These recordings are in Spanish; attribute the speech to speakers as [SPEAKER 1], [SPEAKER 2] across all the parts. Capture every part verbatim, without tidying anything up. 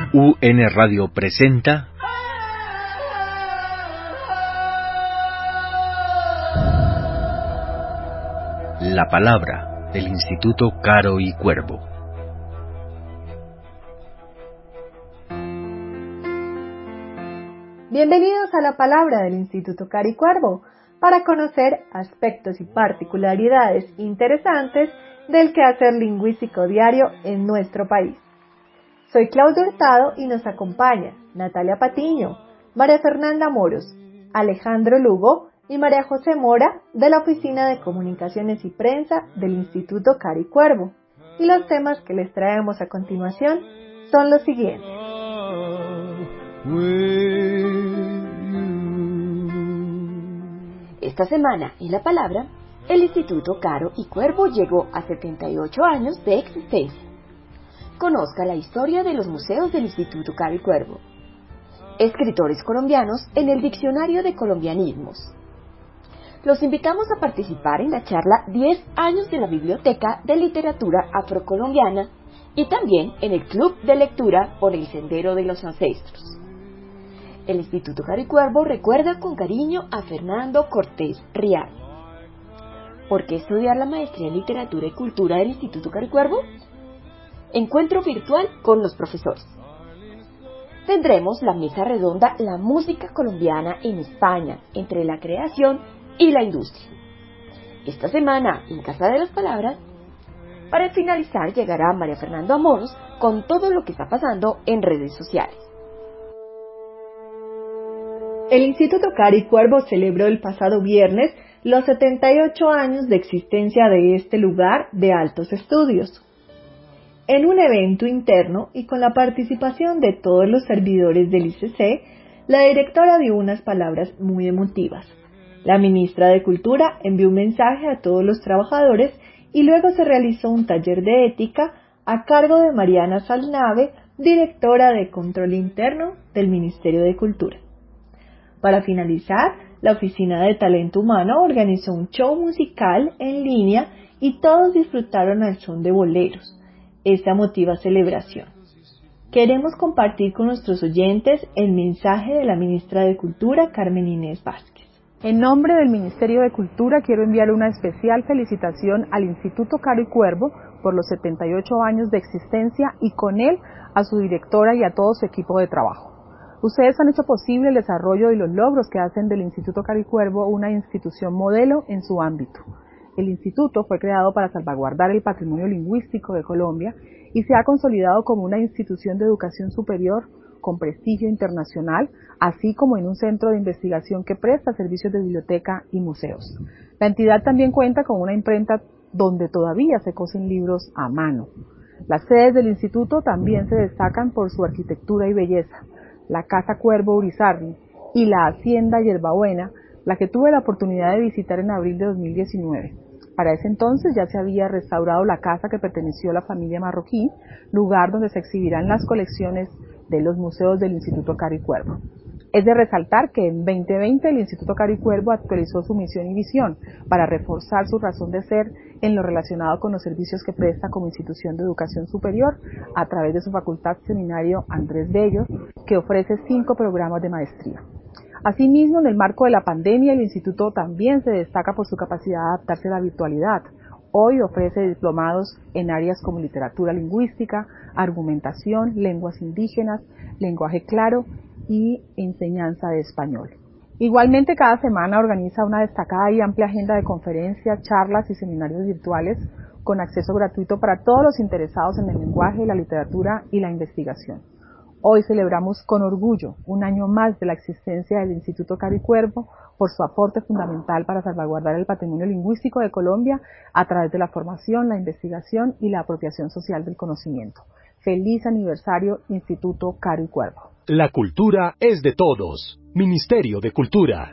[SPEAKER 1] U N Radio presenta La Palabra del Instituto Caro y Cuervo.
[SPEAKER 2] Bienvenidos a La Palabra del Instituto Caro y Cuervo, para conocer aspectos y particularidades interesantes del quehacer lingüístico diario en nuestro país. Soy Claudia Hurtado y nos acompaña Natalia Patiño, María Fernanda Moros, Alejandro Lugo y María José Mora de la Oficina de Comunicaciones y Prensa del Instituto Caro y Cuervo. Y los temas que les traemos a continuación son los siguientes.
[SPEAKER 3] Esta semana, en La Palabra, el Instituto Caro y Cuervo llegó a setenta y ocho años de existencia. Conozca la historia de los museos del Instituto Caro y Cuervo. Escritores colombianos en el Diccionario de Colombianismos. Los invitamos a participar en la charla diez años de la Biblioteca de Literatura Afrocolombiana y también en el Club de Lectura por el Sendero de los Ancestros. El Instituto Caro y Cuervo recuerda con cariño a Fernando Cortés Rial. ¿Por qué estudiar la maestría en Literatura y Cultura del Instituto Caro y Cuervo? Encuentro virtual con los profesores. Tendremos la mesa redonda La música colombiana en España, entre la creación y la industria. Esta semana, en Casa de las Palabras, para finalizar llegará María Fernanda Moros con todo lo que está pasando en redes sociales.
[SPEAKER 2] El Instituto Caro y Cuervo celebró el pasado viernes los setenta y ocho años de existencia de este lugar de altos estudios. En un evento interno y con la participación de todos los servidores del I C C, la directora dio unas palabras muy emotivas. La ministra de Cultura envió un mensaje a todos los trabajadores y luego se realizó un taller de ética a cargo de Mariana Salnave, directora de Control Interno del Ministerio de Cultura. Para finalizar, la Oficina de Talento Humano organizó un show musical en línea y todos disfrutaron al son de boleros. Esta emotiva celebración. Queremos compartir con nuestros oyentes el mensaje de la ministra de Cultura, Carmen Inés Vázquez.
[SPEAKER 4] En nombre del Ministerio de Cultura quiero enviar una especial felicitación al Instituto Caro y Cuervo por los setenta y ocho años de existencia y con él a su directora y a todo su equipo de trabajo. Ustedes han hecho posible el desarrollo y los logros que hacen del Instituto Caro y Cuervo una institución modelo en su ámbito. El instituto fue creado para salvaguardar el patrimonio lingüístico de Colombia y se ha consolidado como una institución de educación superior con prestigio internacional, así como en un centro de investigación que presta servicios de biblioteca y museos. La entidad también cuenta con una imprenta donde todavía se cosen libros a mano. Las sedes del instituto también se destacan por su arquitectura y belleza. La Casa Cuervo Urizarri y la Hacienda Yerbabuena, la que tuve la oportunidad de visitar en abril de dos mil diecinueve. Para ese entonces ya se había restaurado la casa que perteneció a la familia Marroquín, lugar donde se exhibirán las colecciones de los museos del Instituto Caro y Cuervo. Es de resaltar que en veinte veinte el Instituto Caro y Cuervo actualizó su misión y visión para reforzar su razón de ser en lo relacionado con los servicios que presta como institución de educación superior a través de su facultad seminario Andrés Bello, que ofrece cinco programas de maestría. Asimismo, en el marco de la pandemia, el instituto también se destaca por su capacidad de adaptarse a la virtualidad. Hoy ofrece diplomados en áreas como literatura lingüística, argumentación, lenguas indígenas, lenguaje claro y enseñanza de español. Igualmente, cada semana organiza una destacada y amplia agenda de conferencias, charlas y seminarios virtuales con acceso gratuito para todos los interesados en el lenguaje, la literatura y la investigación. Hoy celebramos con orgullo un año más de la existencia del Instituto Caro y Cuervo por su aporte fundamental para salvaguardar el patrimonio lingüístico de Colombia a través de la formación, la investigación y la apropiación social del conocimiento. Feliz aniversario, Instituto Caro y Cuervo.
[SPEAKER 5] La cultura es de todos. Ministerio de Cultura.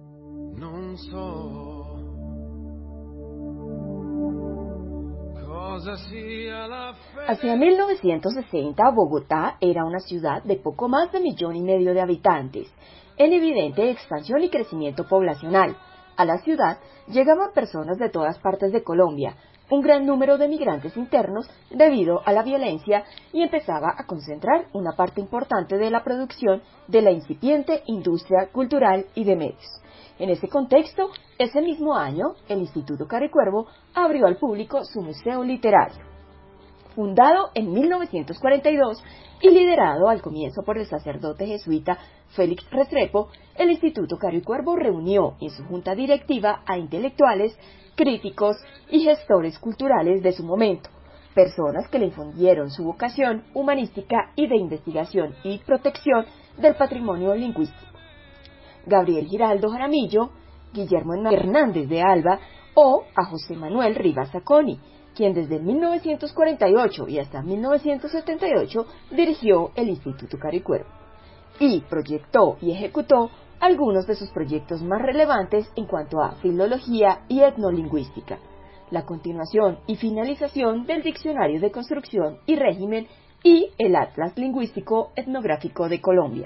[SPEAKER 3] Hacia mil novecientos sesenta, Bogotá era una ciudad de poco más de millón y medio de habitantes, en evidente expansión y crecimiento poblacional. A la ciudad llegaban personas de todas partes de Colombia, un gran número de migrantes internos debido a la violencia y empezaba a concentrar una parte importante de la producción de la incipiente industria cultural y de medios. En ese contexto, ese mismo año, el Instituto Caro y Cuervo abrió al público su museo literario. Fundado en mil novecientos cuarenta y dos y liderado al comienzo por el sacerdote jesuita Félix Restrepo, el Instituto Caro y Cuervo reunió en su junta directiva a intelectuales, críticos y gestores culturales de su momento, personas que le infundieron su vocación humanística y de investigación y protección del patrimonio lingüístico. Gabriel Giraldo Jaramillo, Guillermo Hernández de Alba o a José Manuel Rivas Zacconi, quien desde mil novecientos cuarenta y ocho y hasta mil novecientos setenta y ocho dirigió el Instituto Caro y Cuervo y proyectó y ejecutó algunos de sus proyectos más relevantes en cuanto a filología y etnolingüística, la continuación y finalización del Diccionario de Construcción y Régimen y el Atlas Lingüístico Etnográfico de Colombia.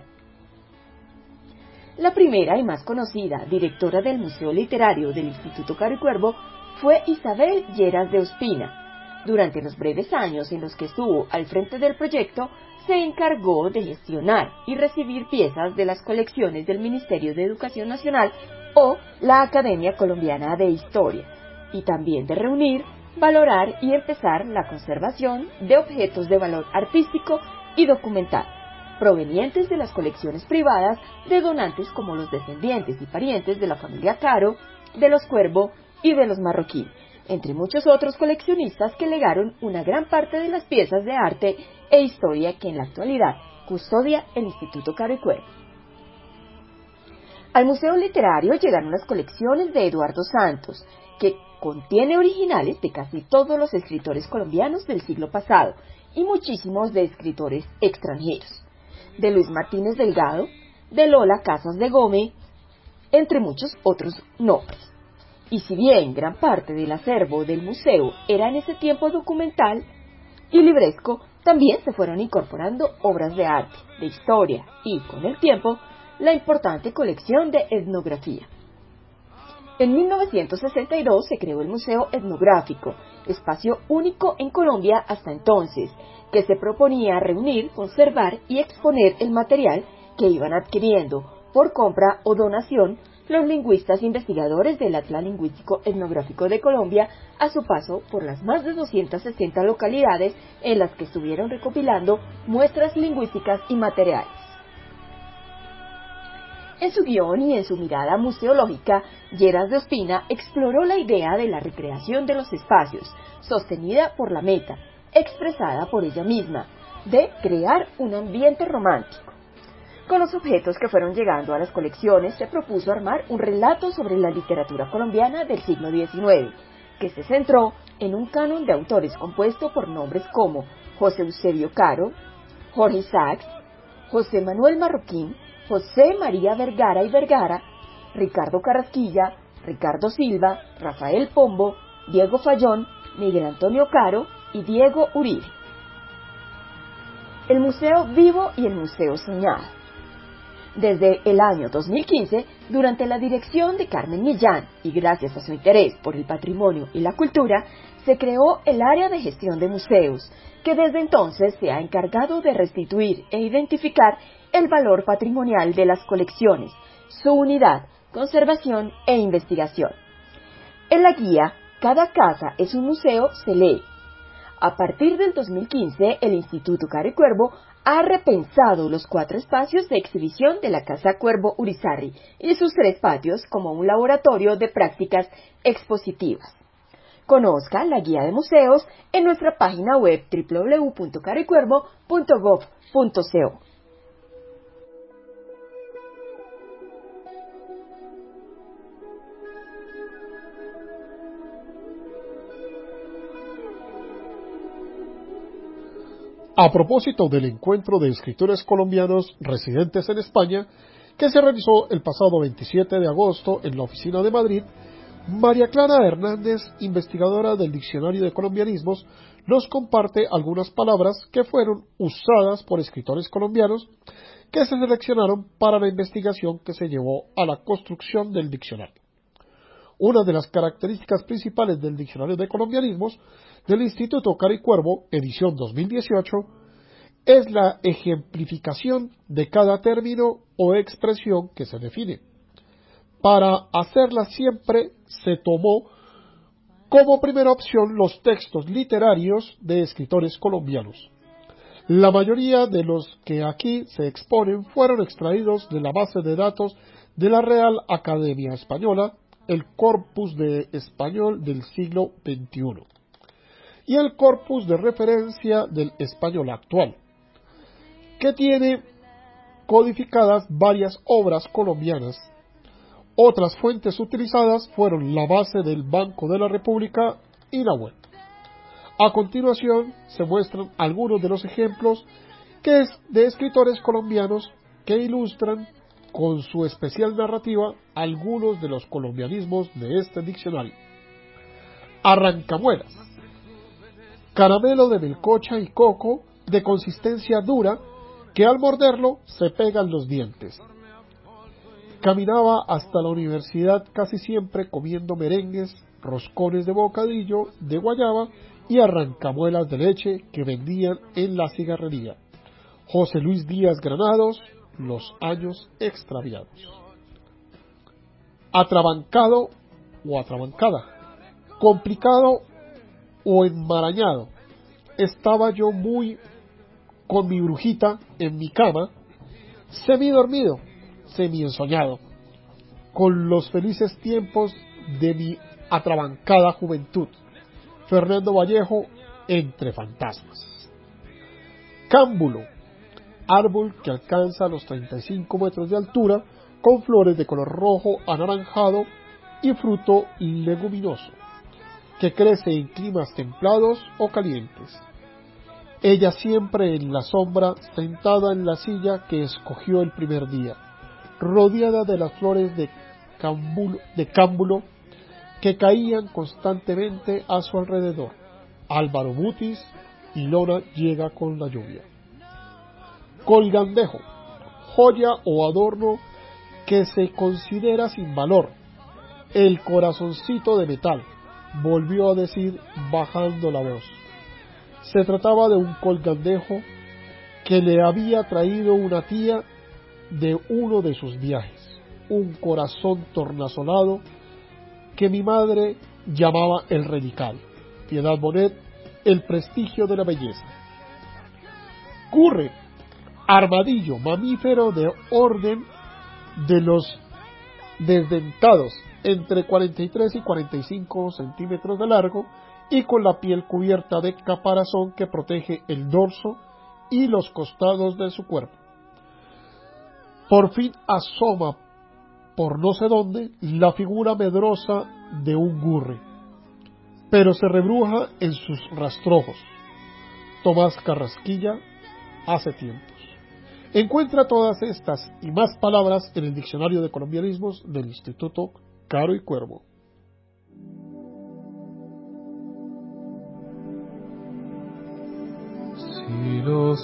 [SPEAKER 3] La primera y más conocida directora del Museo Literario del Instituto Caro y Cuervo fue Isabel Lleras de Ospina. Durante los breves años en los que estuvo al frente del proyecto, se encargó de gestionar y recibir piezas de las colecciones del Ministerio de Educación Nacional o la Academia Colombiana de Historia, y también de reunir, valorar y empezar la conservación de objetos de valor artístico y documental, provenientes de las colecciones privadas de donantes como los descendientes y parientes de la familia Caro, de los Cuervo y de los Marroquín, entre muchos otros coleccionistas que legaron una gran parte de las piezas de arte e historia que en la actualidad custodia el Instituto Caro y Cuervo. Al Museo Literario llegaron las colecciones de Eduardo Santos, que contiene originales de casi todos los escritores colombianos del siglo pasado y muchísimos de escritores extranjeros, de Luis Martínez Delgado, de Lola Casas de Gómez, entre muchos otros nombres. Y si bien gran parte del acervo del museo era en ese tiempo documental y libresco, también se fueron incorporando obras de arte, de historia y, con el tiempo, la importante colección de etnografía. En mil novecientos sesenta y dos se creó el Museo Etnográfico, espacio único en Colombia hasta entonces, que se proponía reunir, conservar y exponer el material que iban adquiriendo por compra o donación los lingüistas investigadores del Atlas Lingüístico Etnográfico de Colombia a su paso por las más de doscientas sesenta localidades en las que estuvieron recopilando muestras lingüísticas y materiales. En su guión y en su mirada museológica, Lleras de Ospina exploró la idea de la recreación de los espacios, sostenida por la meta, expresada por ella misma, de crear un ambiente romántico. Con los objetos que fueron llegando a las colecciones, se propuso armar un relato sobre la literatura colombiana del siglo diecinueve, que se centró en un canon de autores compuesto por nombres como José Eusebio Caro, Jorge Isaacs, José Manuel Marroquín, José María Vergara y Vergara, Ricardo Carrasquilla, Ricardo Silva, Rafael Pombo, Diego Fallón, Miguel Antonio Caro y Diego Uribe. El Museo Vivo y el Museo Soñado. Desde el año dos mil quince, durante la dirección de Carmen Millán y gracias a su interés por el patrimonio y la cultura, se creó el área de gestión de museos, que desde entonces se ha encargado de restituir e identificar el valor patrimonial de las colecciones, su unidad, conservación e investigación. En la guía Cada casa es un museo se lee: a partir del dos mil quince, el Instituto Caro y Cuervo ha repensado los cuatro espacios de exhibición de la Casa Cuervo Urizarry y sus tres patios como un laboratorio de prácticas expositivas. Conozca la guía de museos en nuestra página web doble u doble u doble u punto caro y cuervo punto gob punto co.
[SPEAKER 6] A propósito del encuentro de escritores colombianos residentes en España, que se realizó el pasado veintisiete de agosto en la oficina de Madrid, María Clara Hernández, investigadora del Diccionario de Colombianismos, nos comparte algunas palabras que fueron usadas por escritores colombianos que se seleccionaron para la investigación que se llevó a la construcción del diccionario. Una de las características principales del Diccionario de Colombianismos del Instituto Caro y Cuervo, edición dos mil dieciocho, es la ejemplificación de cada término o expresión que se define. Para hacerla siempre se tomó como primera opción los textos literarios de escritores colombianos. La mayoría de los que aquí se exponen fueron extraídos de la base de datos de la Real Academia Española, el Corpus de Español del siglo veintiuno, y el Corpus de Referencia del Español actual, que tiene codificadas varias obras colombianas. Otras fuentes utilizadas fueron la base del Banco de la República y la web. A continuación se muestran algunos de los ejemplos que es de escritores colombianos que ilustran con su especial narrativa algunos de los colombianismos de este diccionario. Arrancamuelas: caramelo de melcocha y coco de consistencia dura que al morderlo se pegan los dientes. Caminaba hasta la universidad casi siempre comiendo merengues, roscones de bocadillo, de guayaba y arrancamuelas de leche que vendían en la cigarrería. José Luis Díaz Granados, Los años extraviados. Atrabancado o atrabancada, complicado o enmarañado. Estaba yo muy con mi brujita en mi cama, semi dormido, semi ensoñado, con los felices tiempos de mi atrabancada juventud. Fernando Vallejo, Entre fantasmas. Cámbulo: árbol que alcanza los treinta y cinco metros de altura, con flores de color rojo anaranjado y fruto leguminoso, que crece en climas templados o calientes. Ella siempre en la sombra, sentada en la silla que escogió el primer día, rodeada de las flores de cámbulo, de cámbulo que caían constantemente a su alrededor. Álvaro Mutis, Ilona llega con la lluvia. Colgandejo: joya o adorno que se considera sin valor. El corazoncito de metal, volvió a decir bajando la voz. Se trataba de un colgandejo que le había traído una tía de uno de sus viajes, un corazón tornasolado que mi madre llamaba el radical. Piedad Bonet, El prestigio de la belleza. Curre: armadillo, mamífero de orden de los desdentados, entre cuarenta y tres y cuarenta y cinco centímetros de largo y con la piel cubierta de caparazón que protege el dorso y los costados de su cuerpo. Por fin asoma por no sé dónde la figura medrosa de un gurre, pero se rebruja en sus rastrojos. Tomás Carrasquilla, Hace tiempos. Encuentra todas estas y más palabras en el Diccionario de Colombianismos del Instituto Caro y Cuervo.
[SPEAKER 7] Si los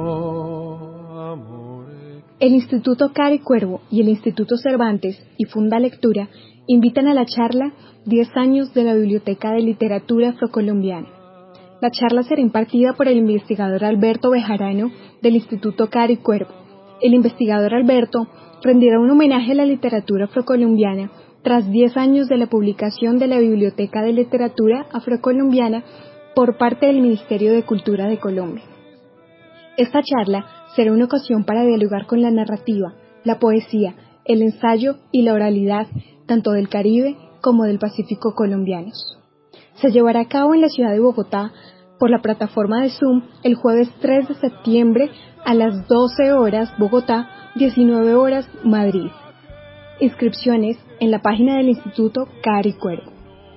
[SPEAKER 7] amores...
[SPEAKER 8] El Instituto Caro y Cuervo y el Instituto Cervantes y Funda Lectura invitan a la charla diez años de la Biblioteca de Literatura Afrocolombiana. La charla será impartida por el investigador Alberto Bejarano del Instituto Caro y Cuervo. El investigador Alberto rendirá un homenaje a la literatura afrocolombiana tras diez años de la publicación de la Biblioteca de Literatura Afrocolombiana por parte del Ministerio de Cultura de Colombia. Esta charla será una ocasión para dialogar con la narrativa, la poesía, el ensayo y la oralidad tanto del Caribe como del Pacífico colombianos. Se llevará a cabo en la ciudad de Bogotá por la plataforma de Zoom el jueves tres de septiembre a las doce horas Bogotá, diecinueve horas Madrid. Inscripciones en la página del Instituto Caro y Cuervo.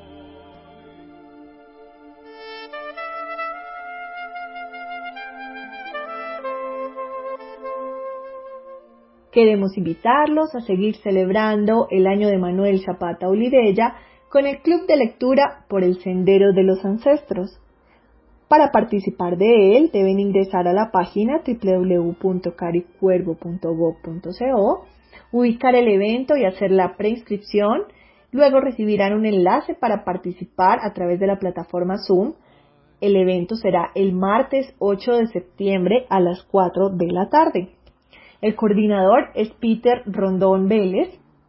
[SPEAKER 2] Queremos invitarlos a seguir celebrando el año de Manuel Zapata Olivella con el Club de Lectura por el Sendero de los Ancestros. Para participar de él deben ingresar a la página doble u doble u doble u punto caro y cuervo punto gob punto co, ubicar el evento y hacer la preinscripción Luego recibirán un enlace para participar a través de la plataforma Zoom. El evento será el martes ocho de septiembre a las cuatro de la tarde. El coordinador es Peter Rondón Vélez.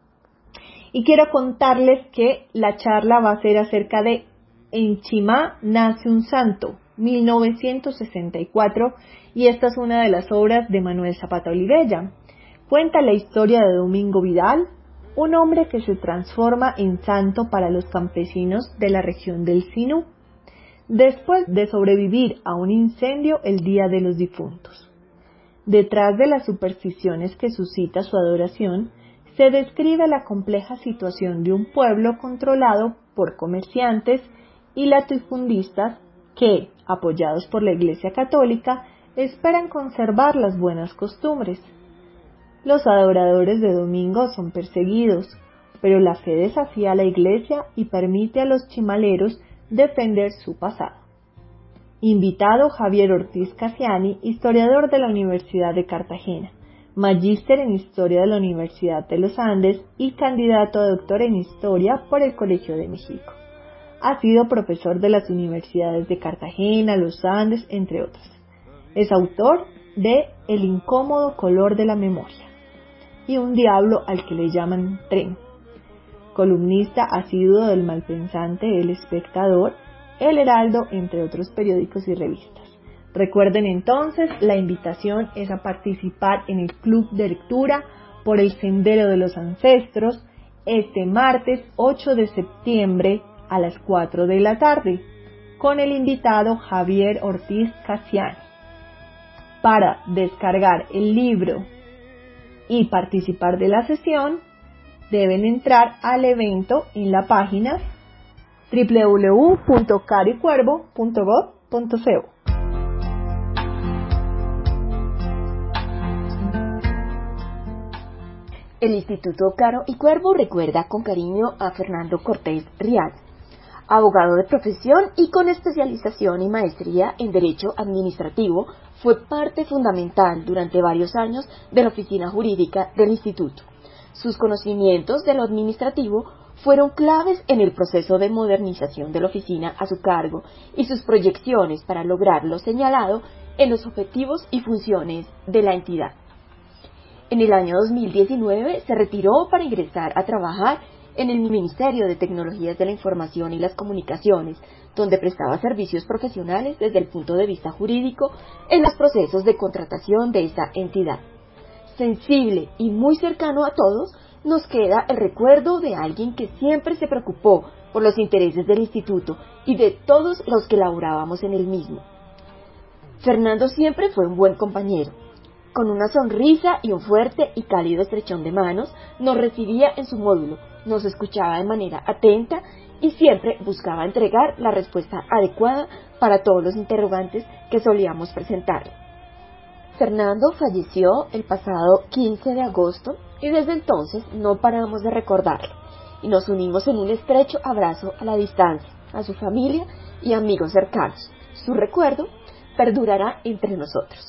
[SPEAKER 2] Y quiero contarles que la charla va a ser acerca de En Chimá nace un santo, mil novecientos sesenta y cuatro, y esta es una de las obras de Manuel Zapata Olivella. Cuenta la historia de Domingo Vidal, un hombre que se transforma en santo para los campesinos de la región del Sinú, después de sobrevivir a un incendio el Día de los Difuntos. Detrás de las supersticiones que suscita su adoración, se describe la compleja situación de un pueblo controlado por comerciantes y latifundistas que, apoyados por la Iglesia Católica, esperan conservar las buenas costumbres. Los adoradores de Domingo son perseguidos, pero la fe desafía a la Iglesia y permite a los chimaleros defender su pasado. Invitado Javier Ortiz Casiani, historiador de la Universidad de Cartagena, magíster en Historia de la Universidad de los Andes y candidato a doctor en Historia por el Colegio de México. Ha sido profesor de las universidades de Cartagena, los Andes, entre otras. Es autor de El incómodo color de la memoria y Un diablo al que le llaman tren. Columnista asiduo del Malpensante, El Espectador, El Heraldo, entre otros periódicos y revistas. Recuerden entonces, la invitación es a participar en el Club de Lectura por el Sendero de los Ancestros este martes ocho de septiembre a las cuatro de la tarde, con el invitado Javier Ortiz Casiani. Para descargar el libro y participar de la sesión, deben entrar al evento en la página doble u doble u doble u punto caro y cuervo punto gob punto co.
[SPEAKER 3] El Instituto Caro y Cuervo recuerda con cariño a Fernando Cortés Rial, abogado de profesión y con especialización y maestría en Derecho Administrativo. Fue parte fundamental durante varios años de la oficina jurídica del Instituto. Sus conocimientos de lo administrativo fueron claves en el proceso de modernización de la oficina a su cargo y sus proyecciones para lograr lo señalado en los objetivos y funciones de la entidad. En el año dos mil diecinueve se retiró para ingresar a trabajar en el Ministerio de Tecnologías de la Información y las Comunicaciones, donde prestaba servicios profesionales desde el punto de vista jurídico en los procesos de contratación de esa entidad. Sensible y muy cercano a todos, nos queda el recuerdo de alguien que siempre se preocupó por los intereses del instituto y de todos los que laborábamos en el mismo. Fernando siempre fue un buen compañero. Con una sonrisa y un fuerte y cálido estrechón de manos, nos recibía en su módulo, nos escuchaba de manera atenta y siempre buscaba entregar la respuesta adecuada para todos los interrogantes que solíamos presentarle. Fernando falleció el pasado quince de agosto y desde entonces no paramos de recordarlo y nos unimos en un estrecho abrazo a la distancia, a su familia y amigos cercanos. Su recuerdo perdurará entre nosotros.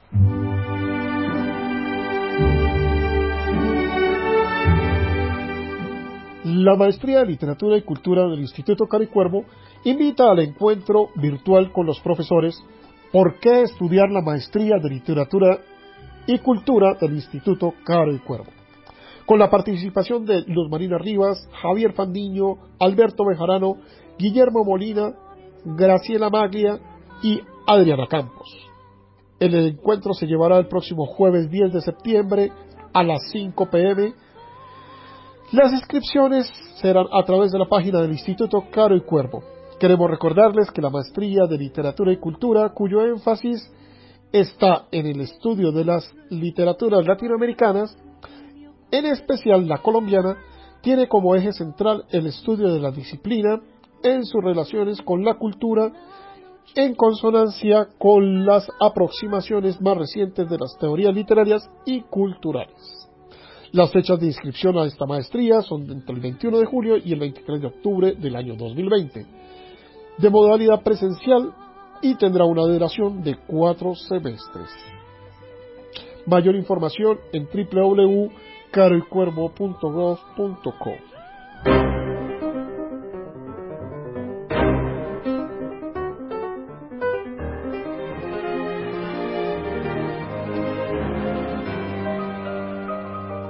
[SPEAKER 6] La Maestría de Literatura y Cultura del Instituto Caro y Cuervo invita al encuentro virtual con los profesores ¿Por qué estudiar la Maestría de Literatura y Cultura del Instituto Caro y Cuervo? Con la participación de Luz Marina Rivas, Javier Fandiño, Alberto Bejarano, Guillermo Molina, Graciela Maglia y Adriana Campos. El encuentro se llevará el próximo jueves diez de septiembre a las cinco pe eme. Las inscripciones serán a través de la página del Instituto Caro y Cuervo. Queremos recordarles que la Maestría de Literatura y Cultura, cuyo énfasis está en el estudio de las literaturas latinoamericanas, en especial la colombiana, tiene como eje central el estudio de la disciplina en sus relaciones con la cultura, en consonancia con las aproximaciones más recientes de las teorías literarias y culturales. Las fechas de inscripción a esta maestría son entre el veintiuno de julio y el veintitrés de octubre del año dos mil veinte, de modalidad presencial, y tendrá una duración de cuatro semestres. Mayor información en doble u doble u doble u punto caro y cuervo punto gob punto co.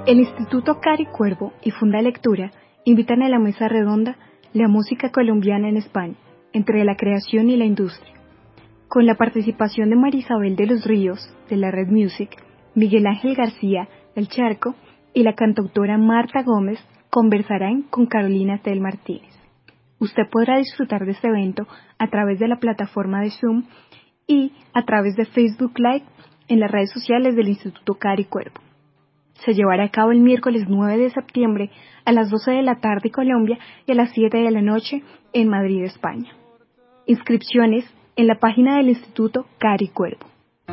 [SPEAKER 8] El Instituto Cari Cuervo y Funda Lectura invitan a la mesa redonda La música colombiana en España, entre la creación y la industria, con la participación de María Isabel de los Ríos, de la Red Music, Miguel Ángel García, del Charco, y la cantautora Marta Gómez, conversarán con Carolina Tel Martínez. Usted podrá disfrutar de este evento a través de la plataforma de Zoom y a través de Facebook Live en las redes sociales del Instituto Cari Cuervo. Se llevará a cabo el miércoles nueve de septiembre a las doce de la tarde en Colombia y a las siete de la noche en Madrid, España. Inscripciones en la página del Instituto Cari Cuervo.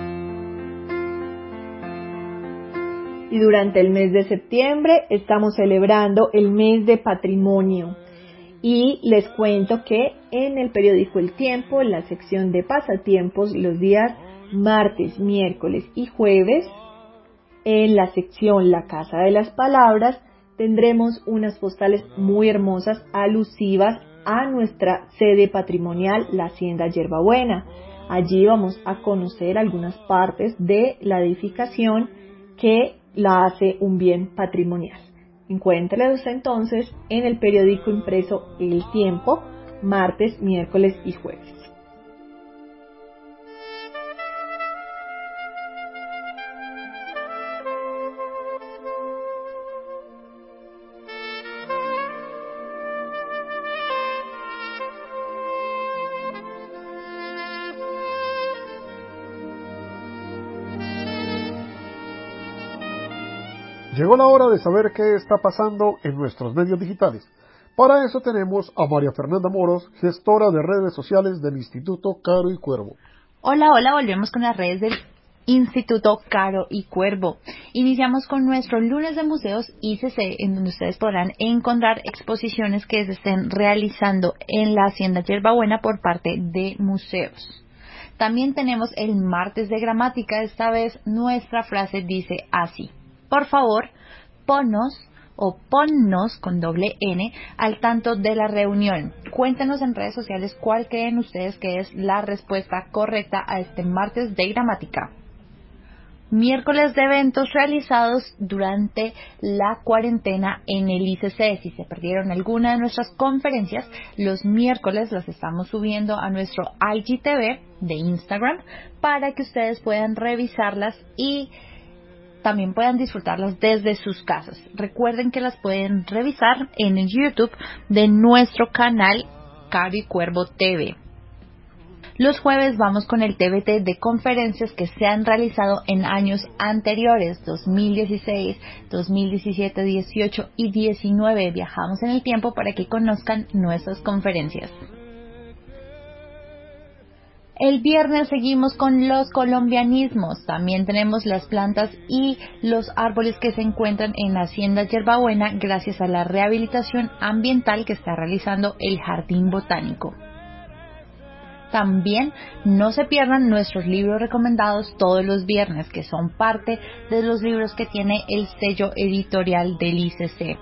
[SPEAKER 2] Y durante el mes de septiembre estamos celebrando el mes de patrimonio. Y les cuento que en el periódico El Tiempo, en la sección de pasatiempos, los días martes, miércoles y jueves, en la sección La Casa de las Palabras, tendremos unas postales muy hermosas alusivas a nuestra sede patrimonial, la Hacienda Yerbabuena. Allí vamos a conocer algunas partes de la edificación que la hace un bien patrimonial. Encuéntrelos entonces en el periódico impreso El Tiempo, martes, miércoles y jueves.
[SPEAKER 6] Llegó la hora de saber qué está pasando en nuestros medios digitales. Para eso tenemos a María Fernanda Moros, gestora de redes sociales del Instituto Caro y Cuervo.
[SPEAKER 7] Hola, hola, volvemos con las redes del Instituto Caro y Cuervo. Iniciamos con nuestro lunes de museos I C C, en donde ustedes podrán encontrar exposiciones que se estén realizando en la Hacienda Yerbabuena por parte de museos. También tenemos el martes de gramática. Esta vez nuestra frase dice así: por favor, ponnos o ponnos con doble N al tanto de la reunión. Cuéntenos en redes sociales cuál creen ustedes que es la respuesta correcta a este martes de gramática. Miércoles de eventos realizados durante la cuarentena en el I C C. Si se perdieron alguna de nuestras conferencias, los miércoles las estamos subiendo a nuestro I G T V de Instagram para que ustedes puedan revisarlas y también puedan disfrutarlas desde sus casas. Recuerden que las pueden revisar en el YouTube de nuestro canal Caro y Cuervo T V. Los jueves vamos con el T B T de conferencias que se han realizado en años anteriores, dos mil dieciséis, dos mil diecisiete, dieciocho y diecinueve. Viajamos en el tiempo para que conozcan nuestras conferencias. El viernes seguimos con los colombianismos. También tenemos las plantas y los árboles que se encuentran en la Hacienda Yerbabuena gracias a la rehabilitación ambiental que está realizando el Jardín Botánico. También no se pierdan nuestros libros recomendados todos los viernes, que son parte de los libros que tiene el sello editorial del I C C.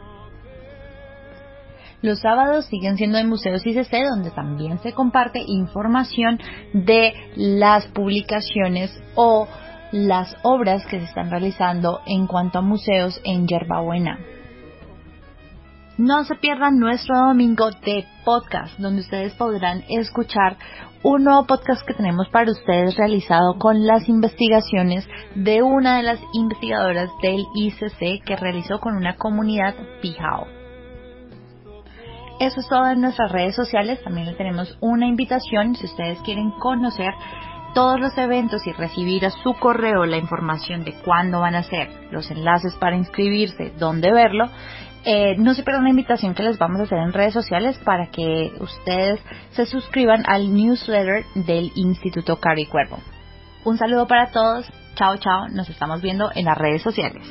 [SPEAKER 7] Los sábados siguen siendo de Museos I C C, donde también se comparte información de las publicaciones o las obras que se están realizando en cuanto a museos en Yerbabuena. No se pierdan nuestro domingo de podcast, donde ustedes podrán escuchar un nuevo podcast que tenemos para ustedes realizado con las investigaciones de una de las investigadoras del I C C que realizó con una comunidad Pijao. Eso es todo en nuestras redes sociales. También les tenemos una invitación si ustedes quieren conocer todos los eventos y recibir a su correo la información de cuándo van a ser, los enlaces para inscribirse, dónde verlo. Eh, no se pierdan la invitación que les vamos a hacer en redes sociales para que ustedes se suscriban al newsletter del Instituto Caro y Cuervo. Un saludo para todos. Chao, chao. Nos estamos viendo en las redes sociales.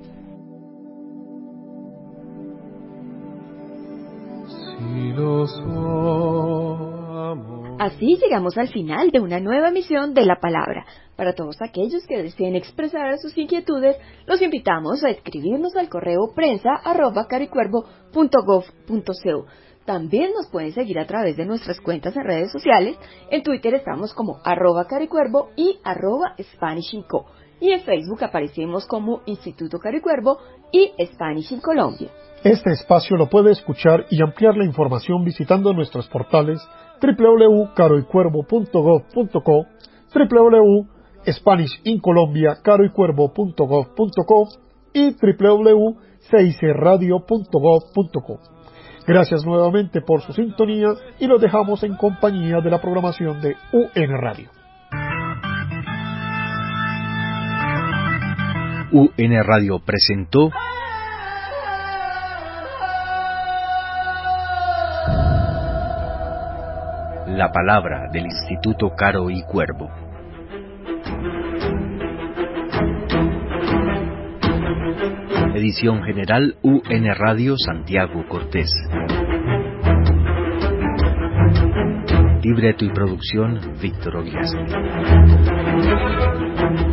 [SPEAKER 3] Así llegamos al final de una nueva emisión de La Palabra. Para todos aquellos que deseen expresar sus inquietudes, los invitamos a escribirnos al correo prensa arroba caricuervo punto gov punto co. También nos pueden seguir a través de nuestras cuentas en redes sociales. En Twitter estamos como arroba caricuervo y arroba Spanishinco. y en Facebook aparecemos como Instituto Caro y Cuervo y Spanish in Colombia.
[SPEAKER 6] Este espacio lo puede escuchar y ampliar la información visitando nuestros portales doble u doble u doble u punto caro y cuervo punto gob punto co, doble u doble u doble u punto spanish in colombia caro y cuervo punto gob punto co y doble u doble u doble u punto c i c radio punto gob punto co. Gracias nuevamente por su sintonía y los dejamos en compañía de la programación de U N Radio.
[SPEAKER 1] U N Radio presentó La Palabra del Instituto Caro y Cuervo. Edición general U N Radio Santiago Cortés. Libreto y producción Víctor Ogliasco.